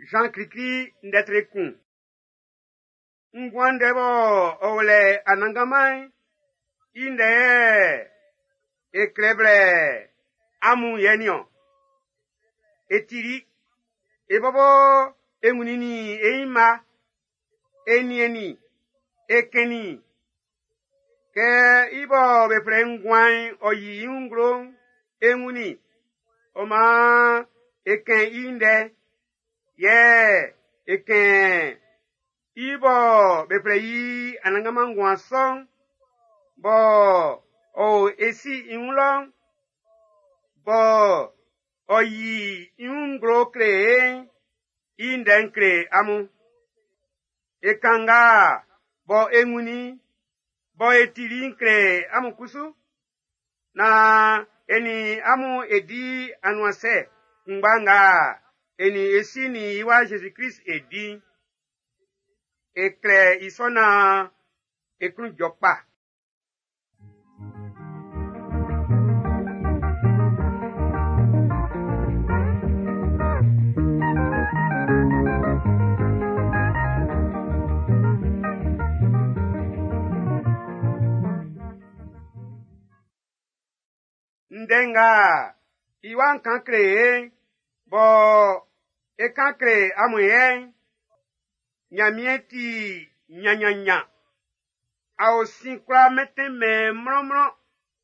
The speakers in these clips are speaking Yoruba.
Jean Cricri ndetrekun. Ngwandebo ole anangamai inde eklebre amu yenio etiri ebobo engunini eima enieni ekeni ke ibo bepre ngwan oyi ngro enguni oma eken inde ye eken ibo bepre yi anangama ngwan son bo o esi inulong bo oyi ngro kre inden kre amu ekanga bo enguni bo etiri kre amu kusu na eni amu edi anuase ngbanga eni esi ni iwa Jesus Christ edi ekre isona ekun jokpa. Ndenga iwan kan kreye bo e kan kre amuye nyamieti nyanyanya ao sinkra meteme mromro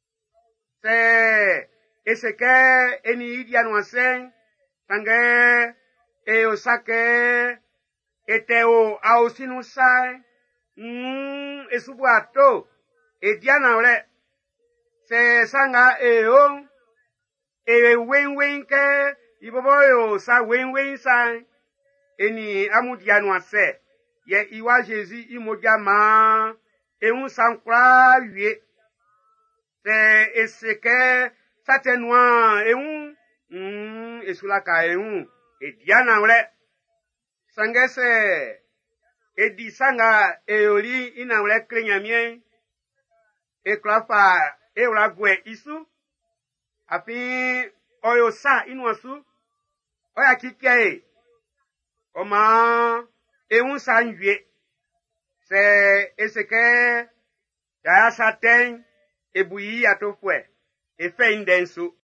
se eseke eni idia nuanse tange e osake eteo ao sinusai esubu ato ediana ore se sanga eo e wen ke ibobo yo sa wen sa eni amudia nuanse ye iwa Jesus imoja ma ehun sankra wie se eseke satenwa ehun esulaka ehun ediana ore sangese edi sanga eori ina ore krenyamie eklafa euragwe isu afi oyo sa inuasu oya kikie oma ehun sanwie se eseke ya saten ebuyi atofwe efe indenso